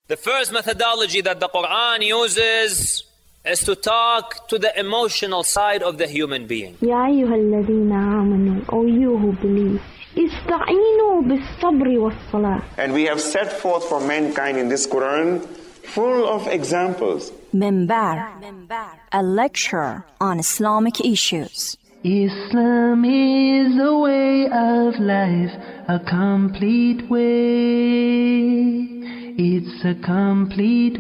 The first methodology that the Quran uses is to talk to the emotional side of the human being. يا أيها الذين آمنوا, O you who believe, استعينوا بالصبر والصلاة. And we have set forth for mankind in this Quran full of examples. Minbar, a lecture on Islamic issues. Islam is a way of life, a complete way. It's a complete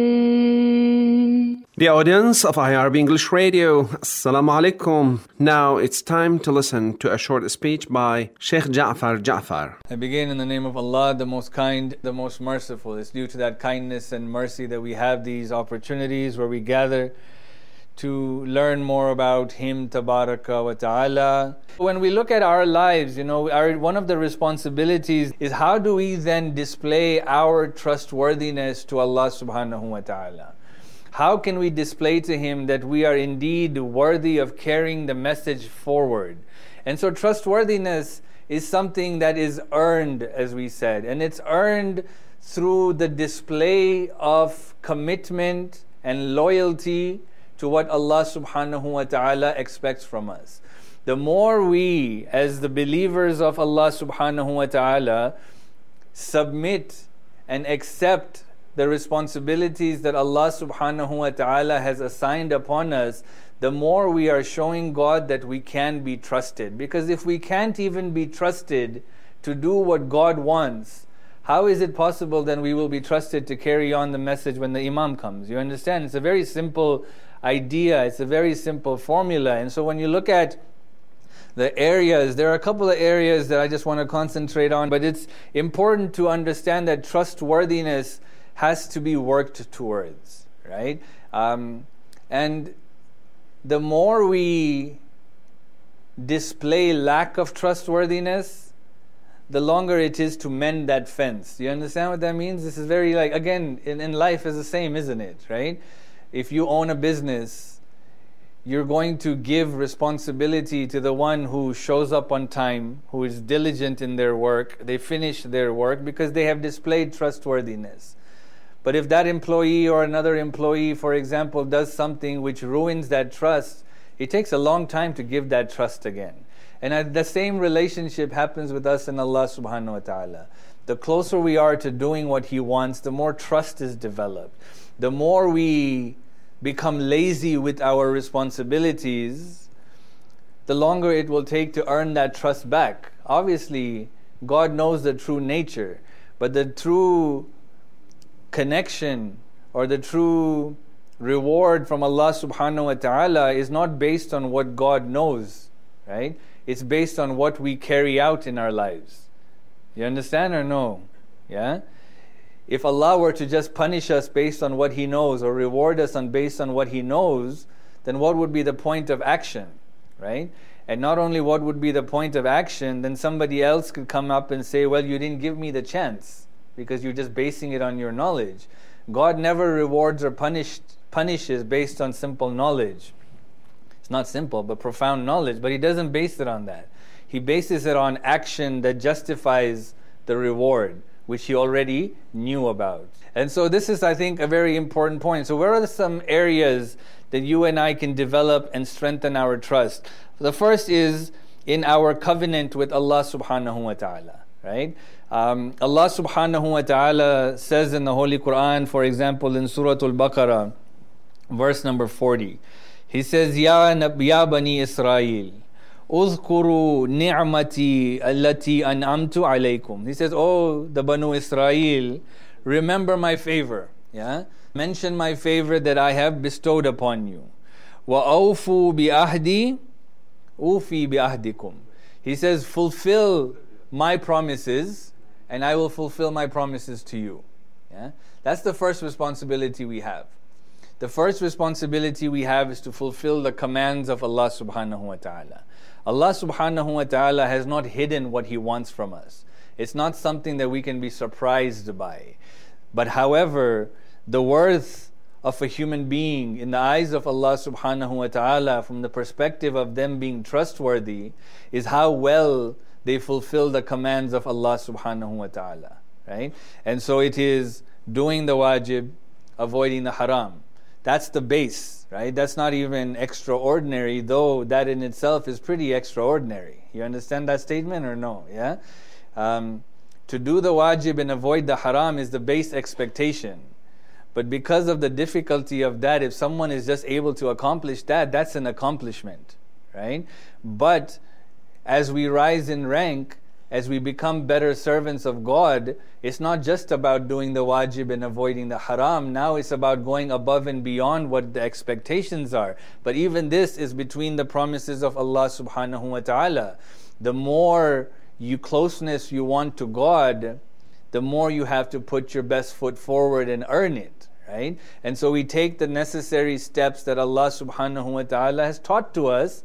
way. The audience of IRB English Radio, Assalamu alaikum. Now it's time to listen to a short speech by Sheikh Ja'far Ja'far. I begin in the name of Allah, the most kind, the most merciful. It's due to that kindness and mercy that we have these opportunities where we gather to learn more about Him, Tabaraka wa Ta'ala. When we look at our lives, one of the responsibilities is how do we then display our trustworthiness to Allah subhanahu wa ta'ala? How can we display to Him that we are indeed worthy of carrying the message forward? And so trustworthiness is something that is earned, as we said, and it's earned through the display of commitment and loyalty to what Allah subhanahu wa ta'ala expects from us. The more we, as the believers of Allah subhanahu wa ta'ala, submit and accept the responsibilities that Allah subhanahu wa ta'ala has assigned upon us, the more we are showing God that we can be trusted. Because if we can't even be trusted to do what God wants, how is it possible then we will be trusted to carry on the message when the Imam comes? You understand? It's a very simple idea, it's a very simple formula. And so when you look at the areas, there are a couple of areas that I just want to concentrate on, but it's important to understand that trustworthiness has to be worked towards, right? And the more we display lack of trustworthiness, the longer it is to mend that fence. Do you understand what that means? This is very again, in life is the same, isn't it, right? If you own a business, you're going to give responsibility to the one who shows up on time, who is diligent in their work. They finish their work because they have displayed trustworthiness. But if that employee or another employee, for example, does something which ruins that trust, it takes a long time to give that trust again. And the same relationship happens with us and Allah subhanahu wa ta'ala. The closer we are to doing what He wants, the more trust is developed. The more we become lazy with our responsibilities, the longer it will take to earn that trust back. Obviously, God knows the true nature, but the true connection or the true reward from Allah subhanahu wa ta'ala is not based on what God knows, right? It's based on what we carry out in our lives. You understand or no? Yeah? If Allah were to just punish us based on what He knows or reward us based on what He knows, then what would be the point of action, right? And not only what would be the point of action, then somebody else could come up and say, well, you didn't give me the chance because you're just basing it on your knowledge. God never rewards or punishes based on simple knowledge. It's not simple, but profound knowledge, but He doesn't base it on that. He bases it on action that justifies the reward, which He already knew about. And so this is, I think, a very important point. So where are some areas that you and I can develop and strengthen our trust? The first is in our covenant with Allah subhanahu wa ta'ala, right? Allah subhanahu wa ta'ala says in the Holy Quran, for example, in Surah Al-Baqarah, verse number 40, He says, Ya Bani Israel, Uzkuru ni'mati allati an'amtu alaykum. He says, oh, the Banu Israel, remember my favor. Yeah? Mention my favor that I have bestowed upon you. Wa awfu bi ahdi, ufi bi ahdikum. He says, fulfill my promises, and I will fulfill my promises to you. Yeah? That's the first responsibility we have. The first responsibility we have is to fulfill the commands of Allah subhanahu wa ta'ala. Allah subhanahu wa ta'ala has not hidden what He wants from us. It's not something that we can be surprised by. But however, the worth of a human being in the eyes of Allah subhanahu wa ta'ala, from the perspective of them being trustworthy, is how well they fulfill the commands of Allah subhanahu wa ta'ala. Right? And so it is doing the wajib, avoiding the haram. That's the base, right? That's not even extraordinary, though that in itself is pretty extraordinary. You understand that statement or no? Yeah? To do the wajib and avoid the haram is the base expectation. But because of the difficulty of that, if someone is just able to accomplish that, that's an accomplishment, right? But as we rise in rank, as we become better servants of God, it's not just about doing the wajib and avoiding the haram. Now it's about going above and beyond what the expectations are. But even this is between the promises of Allah subhanahu wa ta'ala. The more closeness you want to God, the more you have to put your best foot forward and earn it, right? And so we take the necessary steps that Allah subhanahu wa ta'ala has taught to us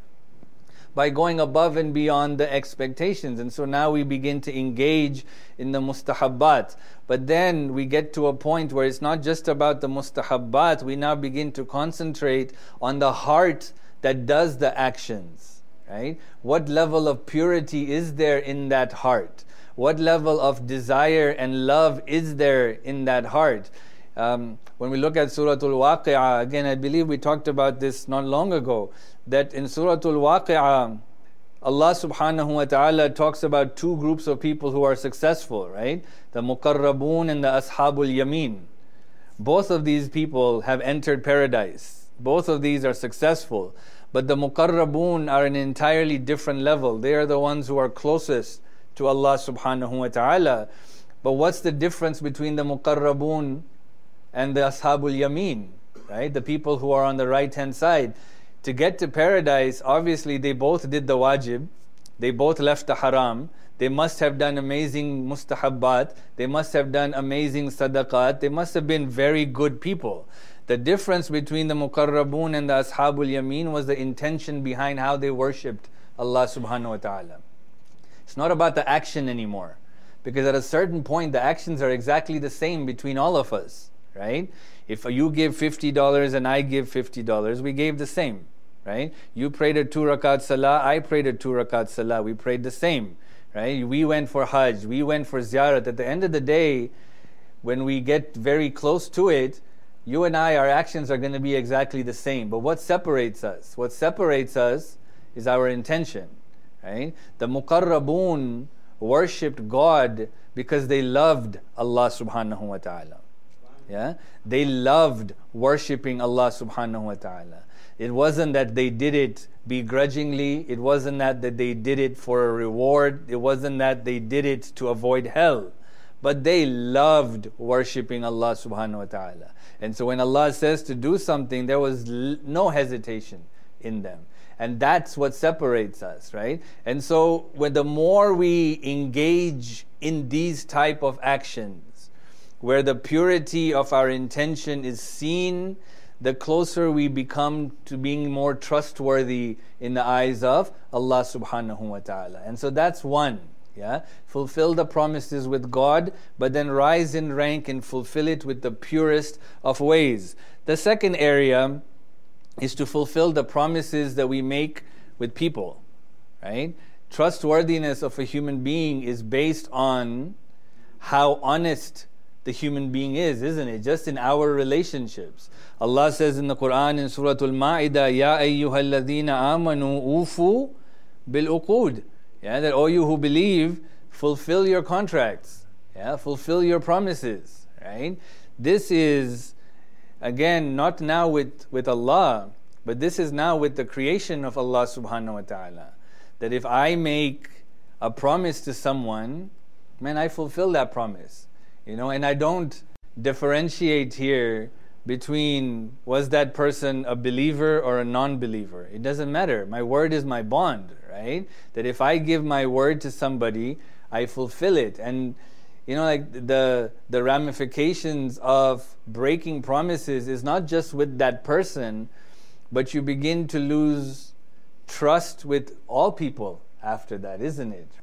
by going above and beyond the expectations. And so now we begin to engage in the mustahabbat. But then we get to a point where it's not just about the mustahabbat, we now begin to concentrate on the heart that does the actions, right? What level of purity is there in that heart? What level of desire and love is there in that heart? When we look at Surah Al-Waqi'ah, again, I believe we talked about this not long ago, that in Surah Al-Waqi'ah, Allah subhanahu wa ta'ala talks about two groups of people who are successful, right? The Muqarrabun and the Ashabul Yameen. Both of these people have entered paradise. Both of these are successful. But the Muqarrabun are an entirely different level. They are the ones who are closest to Allah subhanahu wa ta'ala. But what's the difference between the Muqarrabun and the Ashabul Yameen, right? The people who are on the right hand side. To get to paradise, obviously they both did the wajib, they both left the haram, they must have done amazing mustahabbat, they must have done amazing sadaqat, they must have been very good people. The difference between the Muqarrabun and the Ashabul Yameen was the intention behind how they worshipped Allah subhanahu wa ta'ala. It's not about the action anymore, because at a certain point the actions are exactly the same between all of us, right? If you give $50 and I give $50, we gave the same, right? You prayed a 2 rakat salah, I prayed a 2 rakat salah, we prayed the same, right? We went for hajj, we went for ziyarat. At the end of the day, when we get very close to it, you and I, our actions are going to be exactly the same. But what separates us? What separates us is our intention, right? The Muqarrabun worshipped God because they loved Allah subhanahu wa ta'ala. Yeah? They loved worshipping Allah subhanahu wa ta'ala. It wasn't that they did it begrudgingly. It wasn't that they did it for a reward. It wasn't that they did it to avoid hell. But they loved worshipping Allah subhanahu wa ta'ala. And so when Allah says to do something, there was no hesitation in them. And that's what separates us, right? And so when the more we engage in these type of actions, where the purity of our intention is seen, the closer we become to being more trustworthy in the eyes of Allah subhanahu wa ta'ala. And so that's one. Yeah, fulfill the promises with God, but then rise in rank and fulfill it with the purest of ways. The second area is to fulfill the promises that we make with people, right? Trustworthiness of a human being is based on how honest the human being is, isn't it? Just in our relationships. Allah says in the Quran in Surah Al-Ma'idah, Ya ayyuhalladhina amanu ufu bil-uqud. Yeah, that all you who believe, fulfill your contracts. Yeah, fulfill your promises. Right? This is, again, not now with Allah, but this is now with the creation of Allah subhanahu wa ta'ala. That if I make a promise to someone, man, I fulfill that promise. You know, and I don't differentiate here between was that person a believer or a non-believer. It doesn't matter. My word is my bond, right? That if I give my word to somebody, I fulfill it. And you know, like the ramifications of breaking promises is not just with that person, but you begin to lose trust with all people after that, isn't it?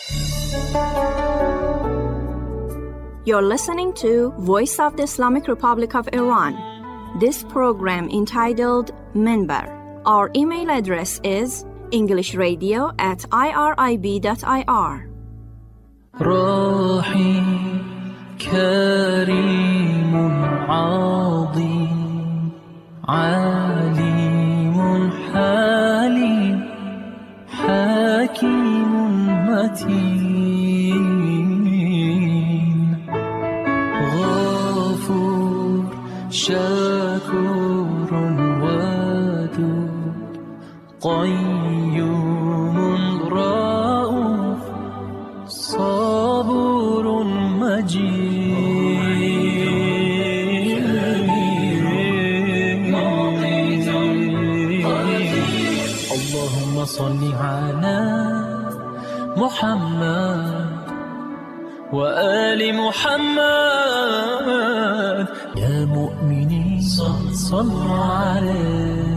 You're listening to Voice of the Islamic Republic of Iran. This program entitled Minbar. Our email address is englishradio@irib.ir. كريم عظيم عليم حليم حكيم متين غفور شكور ودود قيوم رؤوف صبور مجيد اللهم صل على محمد وآل محمد يا مؤمنين صلوا عليه